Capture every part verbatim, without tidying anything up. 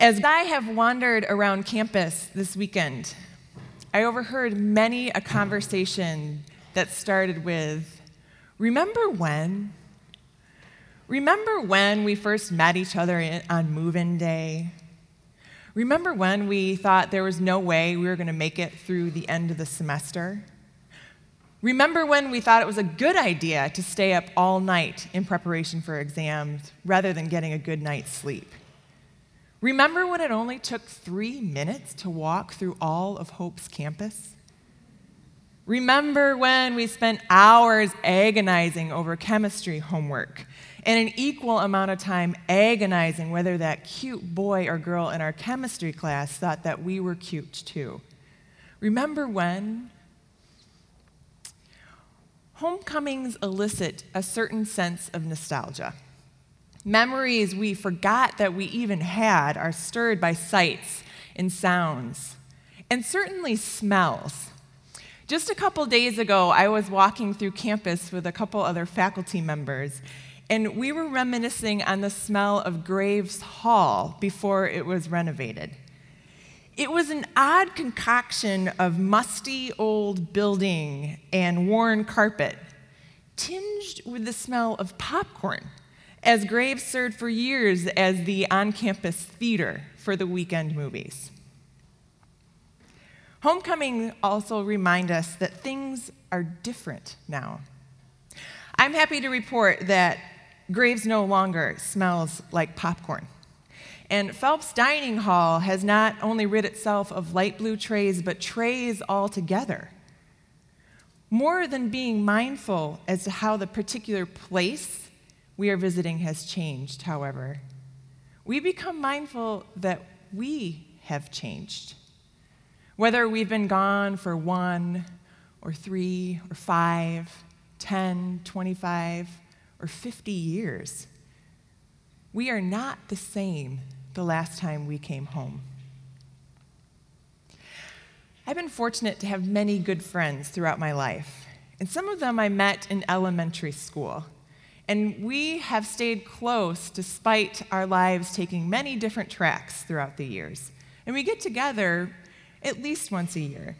As I have wandered around campus this weekend, I overheard many a conversation that started with, "Remember when? Remember when we first met each other on move-in day? Remember when we thought there was no way we were going to make it through the end of the semester? Remember when we thought it was a good idea to stay up all night in preparation for exams rather than getting a good night's sleep? Remember when it only took three minutes to walk through all of Hope's campus? Remember when we spent hours agonizing over chemistry homework and an equal amount of time agonizing whether that cute boy or girl in our chemistry class thought that we were cute too? Remember when? Homecomings elicit a certain sense of nostalgia. Memories we forgot that we even had are stirred by sights and sounds, and certainly smells. Just a couple days ago, I was walking through campus with a couple other faculty members, and we were reminiscing on the smell of Graves Hall before it was renovated. It was an odd concoction of musty old building and worn carpet, tinged with the smell of popcorn, as Graves served for years as the on-campus theater for the weekend movies. Homecoming also remind us that things are different now. I'm happy to report that Graves no longer smells like popcorn. And Phelps Dining Hall has not only rid itself of light blue trays, but trays altogether. More than being mindful as to how the particular place we are visiting has changed, however, we become mindful that we have changed. Whether we've been gone for one or three or five, ten, twenty-five, or fifty years, we are not the same the last time we came home. I've been fortunate to have many good friends throughout my life, and some of them I met in elementary school. And we have stayed close despite our lives taking many different tracks throughout the years. And we get together at least once a year.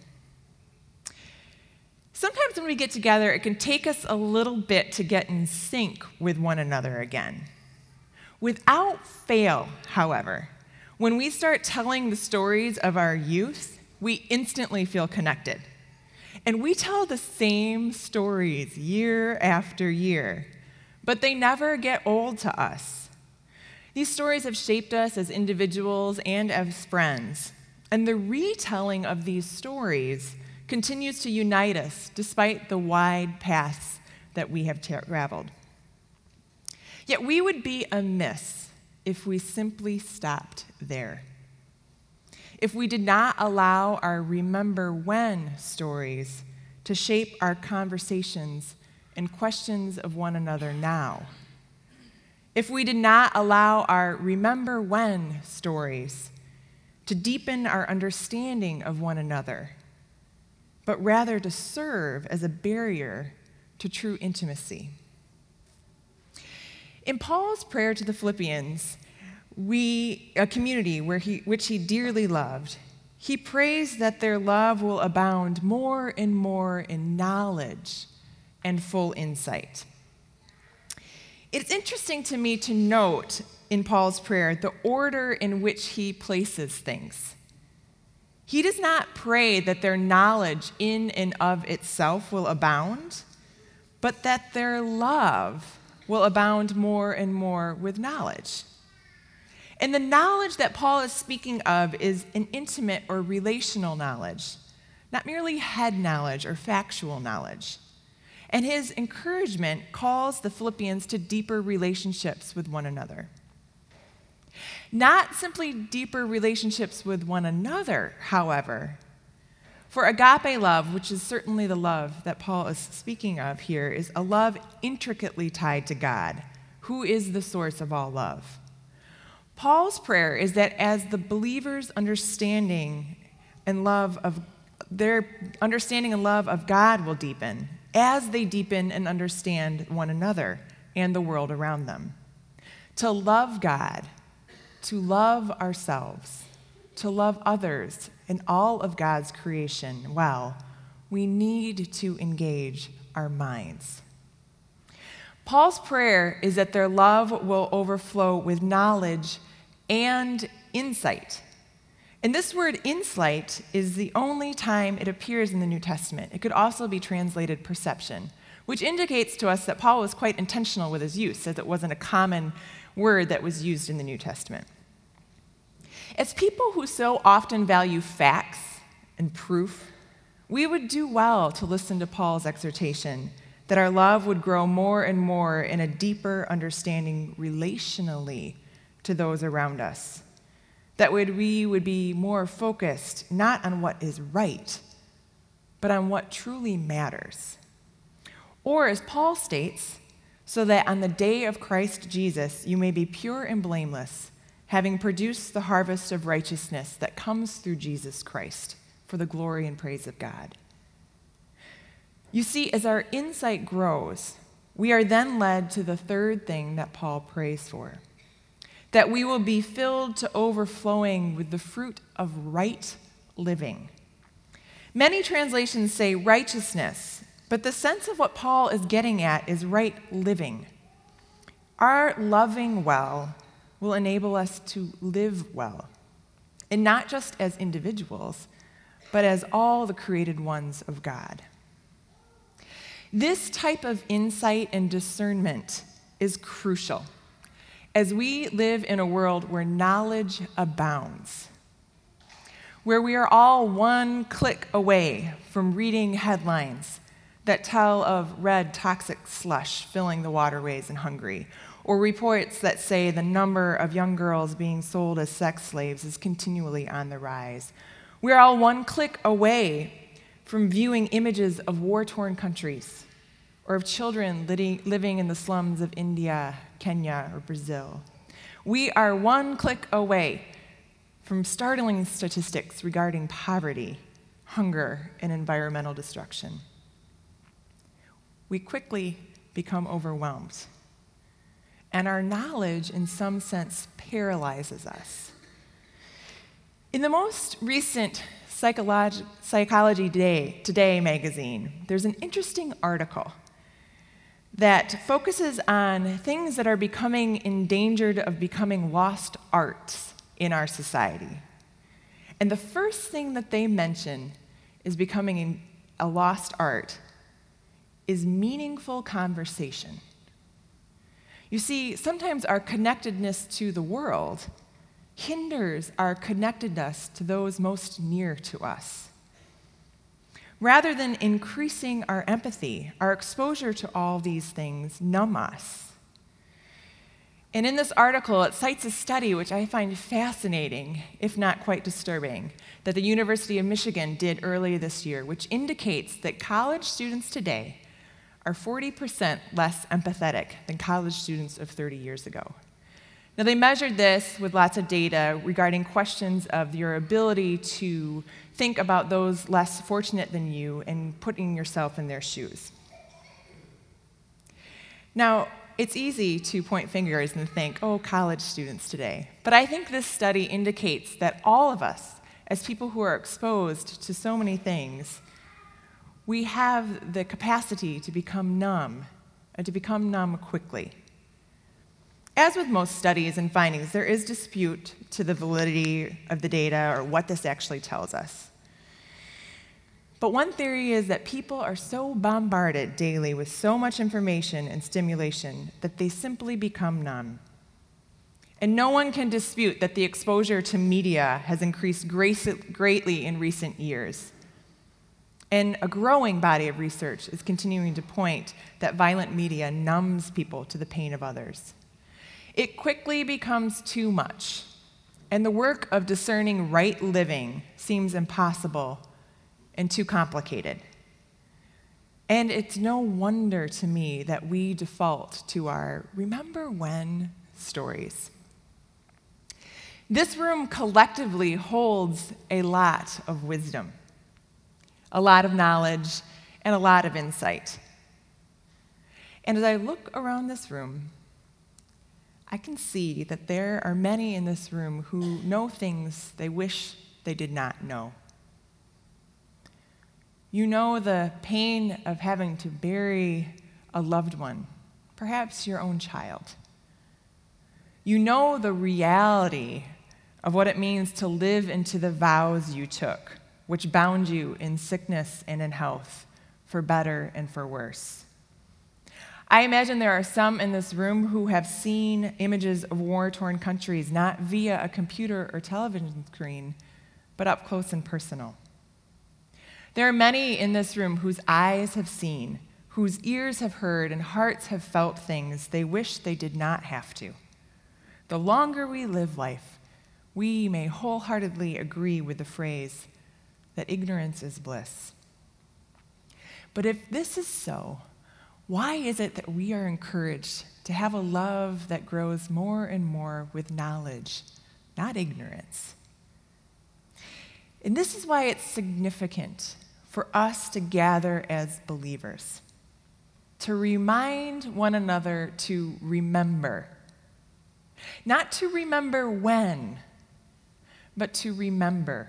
Sometimes when we get together, it can take us a little bit to get in sync with one another again. Without fail, however, when we start telling the stories of our youth, we instantly feel connected. And we tell the same stories year after year, but they never get old to us. These stories have shaped us as individuals and as friends, and the retelling of these stories continues to unite us despite the wide paths that we have traveled. Yet we would be amiss if we simply stopped there. If we did not allow our remember when stories to shape our conversations and questions of one another now. If we did not allow our remember when stories to deepen our understanding of one another, but rather to serve as a barrier to true intimacy. In Paul's prayer to the Philippians, we, a community where he, which he dearly loved, he prays that their love will abound more and more in knowledge and full insight. It's interesting to me to note in Paul's prayer the order in which he places things. He does not pray that their knowledge in and of itself will abound, but that their love will abound more and more with knowledge. And the knowledge that Paul is speaking of is an intimate or relational knowledge, not merely head knowledge or factual knowledge. And his encouragement calls the Philippians to deeper relationships with one another. Not simply deeper relationships with one another, however. For agape love, which is certainly the love that Paul is speaking of here, is a love intricately tied to God, who is the source of all love. Paul's prayer is that as the believers' understanding and love of their understanding and love of God will deepen, as they deepen and understand one another and the world around them. To love God to love ourselves, to love others and all of God's creation well, we need to engage our minds. Paul's prayer is that their love will overflow with knowledge and insight. And this word insight is the only time it appears in the New Testament. It could also be translated perception, which indicates to us that Paul was quite intentional with his use, as it wasn't a common word that was used in the New Testament. As people who so often value facts and proof, we would do well to listen to Paul's exhortation that our love would grow more and more in a deeper understanding relationally to those around us. That we would be more focused not on what is right, but on what truly matters. Or, as Paul states, so that on the day of Christ Jesus you may be pure and blameless, having produced the harvest of righteousness that comes through Jesus Christ, for the glory and praise of God. You see, as our insight grows, we are then led to the third thing that Paul prays for, that we will be filled to overflowing with the fruit of right living. Many translations say righteousness, but the sense of what Paul is getting at is right living. Our loving well will enable us to live well, and not just as individuals, but as all the created ones of God. This type of insight and discernment is crucial as we live in a world where knowledge abounds, where we are all one click away from reading headlines that tell of red toxic slush filling the waterways in Hungary, or reports that say the number of young girls being sold as sex slaves is continually on the rise. We are all one click away from viewing images of war-torn countries or of children living in the slums of India, Kenya, or Brazil. We are one click away from startling statistics regarding poverty, hunger, and environmental destruction. We quickly become overwhelmed, and our knowledge, in some sense, paralyzes us. In the most recent Psychology, Psychology Today, Today magazine, there's an interesting article that focuses on things that are becoming endangered of becoming lost arts in our society. And the first thing that they mention is becoming a lost art is meaningful conversation. You see, sometimes our connectedness to the world hinders our connectedness to those most near to us. Rather than increasing our empathy, our exposure to all these things numb us. And in this article, it cites a study which I find fascinating, if not quite disturbing, that the University of Michigan did earlier this year, which indicates that college students today are forty percent less empathetic than college students of thirty years ago. Now, they measured this with lots of data regarding questions of your ability to think about those less fortunate than you and putting yourself in their shoes. Now, it's easy to point fingers and think, oh, college students today. But I think this study indicates that all of us, as people who are exposed to so many things, we have the capacity to become numb, and to become numb quickly. As with most studies and findings, there is dispute to the validity of the data or what this actually tells us. But one theory is that people are so bombarded daily with so much information and stimulation that they simply become numb. And no one can dispute that the exposure to media has increased greatly in recent years. And a growing body of research is continuing to point that violent media numbs people to the pain of others. It quickly becomes too much, and the work of discerning right living seems impossible and too complicated. And it's no wonder to me that we default to our remember when stories. This room collectively holds a lot of wisdom, a lot of knowledge, and a lot of insight. And as I look around this room, I can see that there are many in this room who know things they wish they did not know. You know the pain of having to bury a loved one, perhaps your own child. You know the reality of what it means to live into the vows you took, which bound you in sickness and in health, for better and for worse. I imagine there are some in this room who have seen images of war-torn countries, not via a computer or television screen, but up close and personal. There are many in this room whose eyes have seen, whose ears have heard, and hearts have felt things they wish they did not have to. The longer we live life, we may wholeheartedly agree with the phrase that ignorance is bliss. But if this is so, why is it that we are encouraged to have a love that grows more and more with knowledge, not ignorance? And this is why it's significant for us to gather as believers, to remind one another to remember. Not to remember when, but to remember.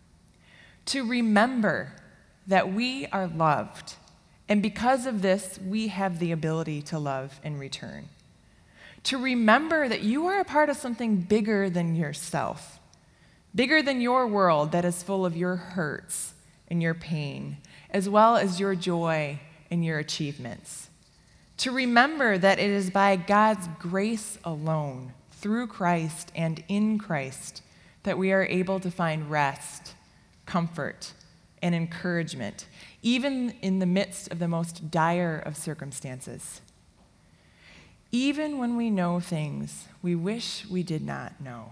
To remember that we are loved, and because of this, we have the ability to love in return. To remember that you are a part of something bigger than yourself, bigger than your world that is full of your hurts and your pain, as well as your joy and your achievements. To remember that it is by God's grace alone, through Christ and in Christ, that we are able to find rest, comfort, and encouragement, even in the midst of the most dire of circumstances. Even when we know things we wish we did not know.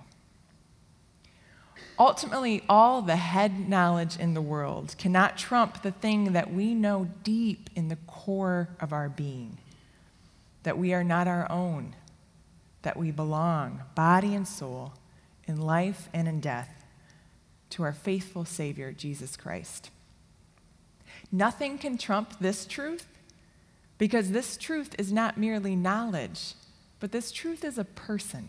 Ultimately, all the head knowledge in the world cannot trump the thing that we know deep in the core of our being, that we are not our own, that we belong, body and soul, in life and in death, to our faithful Savior, Jesus Christ. Nothing can trump this truth, because this truth is not merely knowledge, but this truth is a person.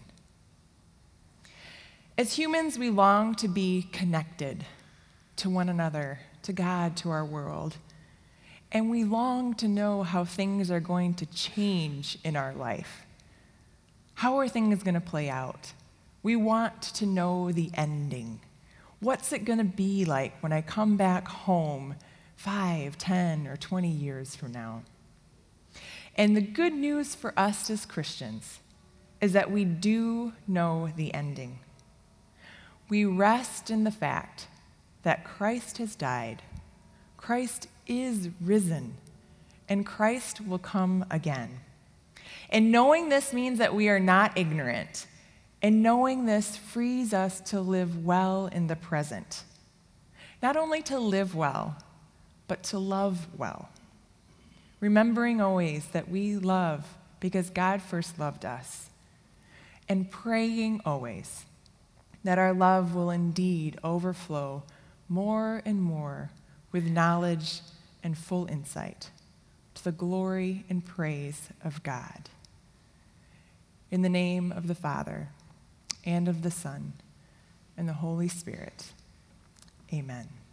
As humans, we long to be connected to one another, to God, to our world, and we long to know how things are going to change in our life. How are things going to play out? We want to know the ending. What's it going to be like when I come back home five, ten, or twenty years from now? And the good news for us as Christians is that we do know the ending. We rest in the fact that Christ has died, Christ is risen, and Christ will come again. And knowing this means that we are not ignorant, and knowing this frees us to live well in the present. Not only to live well, but to love well. Remembering always that we love because God first loved us. And praying always that our love will indeed overflow more and more with knowledge and full insight to the glory and praise of God. In the name of the Father, and of the Son, and the Holy Spirit, amen.